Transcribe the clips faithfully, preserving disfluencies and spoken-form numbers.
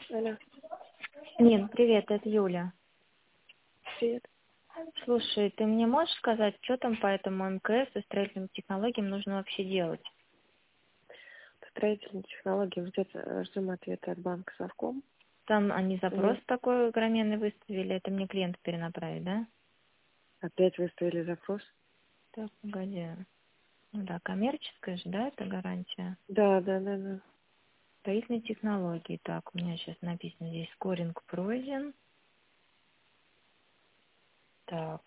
Алло, Нин, привет, это Юля. привет. Слушай, ты мне можешь сказать, что там по этому МКС и строительным технологиям нужно вообще делать? По строительным технологиям ждет, ждем ответа от банка Совком. Там они запрос Мне такой огроменный выставили, это мне клиент перенаправить, да? опять выставили запрос. Так, погоди. Ну да, коммерческая же, да, это гарантия? Да, да, да, да. Строительные технологии. Так, у меня сейчас написано здесь скоринг пройден. Так.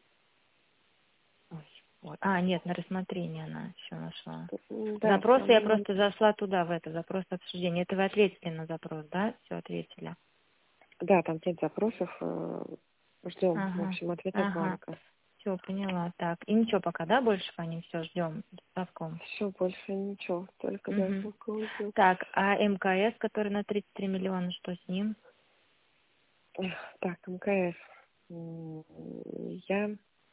Ой, вот. А, нет, на рассмотрение она все нашла. М, Да, Запрос я там, нам- просто зашла туда, в это, запрос обсуждения. Это вы ответили на запрос, да? Все ответили. да, там пять запросов. э, Ждем, в Ага, общем, ответ от ага. банка. Все, поняла. Так, и ничего пока, да, больше по ним все ждем совком. Все, больше ничего, только до Угу. Совком ждем. Так, а МКС, который на тридцать три миллиона, что с ним? Эх, Так, МКС. М, Я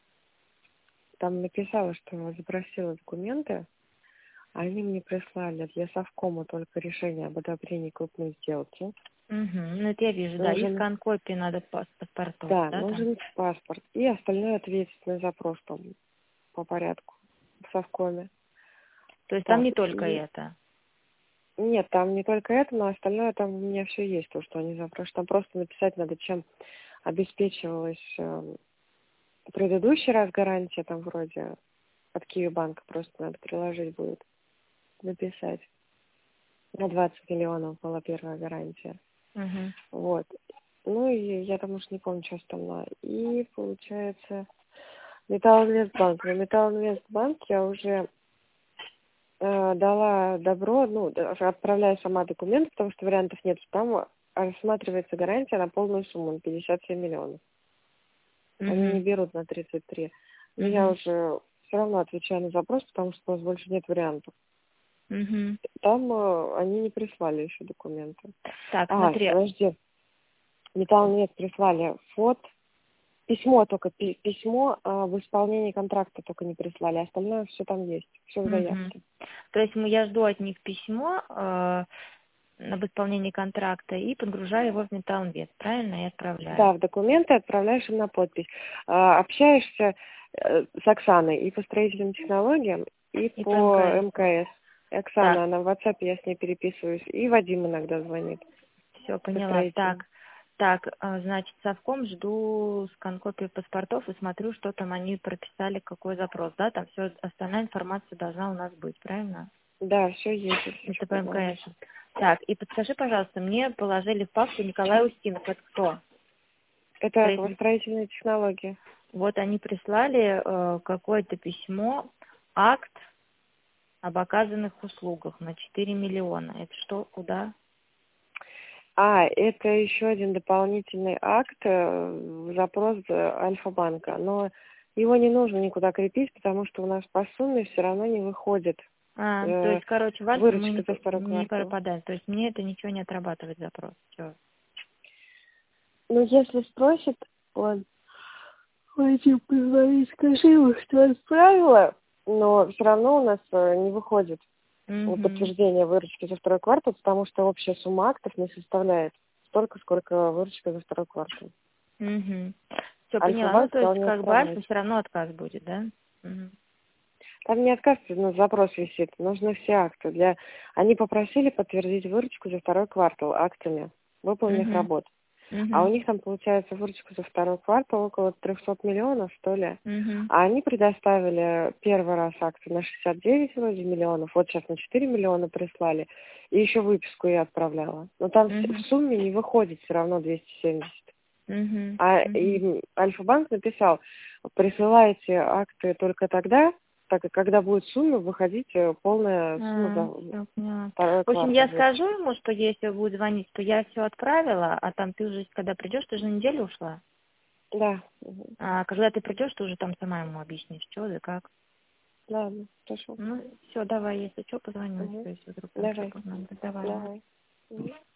там написала, что запросила документы, а они мне прислали для Совкома только решение об одобрении крупной сделки. Угу. Ну, это я вижу, да. И Нужен скан копии надо пас- паспортов, Да, да, там? нужен паспорт. И остальное ответственный запрос там по порядку в Совкоме. То есть там Так, не только и это. нет, там не только это, но остальное там у меня все есть, то, что они запрашивают. Там просто написать надо, чем обеспечивалась э, предыдущий раз гарантия, там вроде от Киевбанка просто надо приложить будет, написать. На двадцать миллионов была первая гарантия. Угу. Вот. Ну и я там уж не помню, что там на. И получается Металлинвестбанк. На Металлинвестбанк я уже э, дала добро, ну, да, отправляю сама документы, потому что вариантов нет. Там рассматривается гарантия на полную сумму, на пятьдесят семь миллионов. Они не Угу. берут на тридцать три. Но я Угу. уже все равно отвечаю на запрос, потому что у нас больше нет вариантов. Угу. Там э, они не прислали еще документы. Так, А, смотри. подожди. Металлинвест прислали фот, письмо только, пи- письмо э, в исполнении контракта только не прислали, остальное все там есть, все в Угу. заявке. То есть мы- я жду от них письмо э, об исполнении контракта и подгружаю его в Металлинвест, правильно, и отправляю. Да, в документы отправляешь им на подпись. А, общаешься э, с Оксаной и по строительным технологиям, и И по по МКС. МКС. Так, Оксана, она в WhatsApp, я с ней переписываюсь. И Вадим иногда звонит все, по поняла. строительным. Так, так, а, значит, совком жду скан-копию паспортов и смотрю, что там они прописали, какой запрос, да? Там все, остальная информация должна у нас быть, правильно? Да, все есть, если Это что по позвонишь. МКС. Так, и подскажи, пожалуйста, мне положили в папку Николай Устинов. Это кто? Это Строитель. строительные технологии. Вот они прислали э, какое-то письмо, акт об оказанных услугах на четыре миллиона. Это что, куда? А, это еще один дополнительный акт, э, запрос э, Альфа-банка. Но его не нужно никуда крепить, потому что у нас по сумме все равно не выходит А, то э, есть, короче, в Альфу мы выручка не, за п- второй не квартал. пропадаем. То есть мне это ничего не отрабатывает запрос. Все. Ну, если спросит, он, пойди позвони, скажи ему, что отправила, но все равно у нас э, не выходит э, Угу. подтверждение выручки за второй квартал, потому что общая сумма актов не составляет столько, сколько выручка за второй квартал. Угу. Все, поняла. Ну, Альфа-банк то есть, сказал не как бы Альфа отправлять. все равно отказ будет, да? Угу. Там не отказ, но запрос висит. Нужны все акты. Для... Они попросили подтвердить выручку за второй квартал актами выполненных Угу. работ. А у Угу. них там получается выручка за второй квартал около триста миллионов, что ли. Угу. А они предоставили первый раз акции на шестьдесят девять вроде миллионов, вот сейчас на четыре миллиона прислали. И еще выписку я отправляла. Но там в Угу. в сумме не выходит все равно двести семьдесят. Угу. А Угу. и Альфа-банк написал, присылайте акты только тогда, так как когда будет сумма, выходить э, полная сумма А, за всё, поняла. второй В общем, квартал я будет. скажу ему, что если будет звонить, что я все отправила, а там ты уже, когда придешь, ты же на неделю ушла. Да. Мгм. А когда ты придешь, ты уже там сама ему объяснишь, что да как. Ладно, хорошо. Ну, все, давай, если что, позвоню, Мгм. если вдруг там Давай. что-то надо. Давай. Давай. Мгм.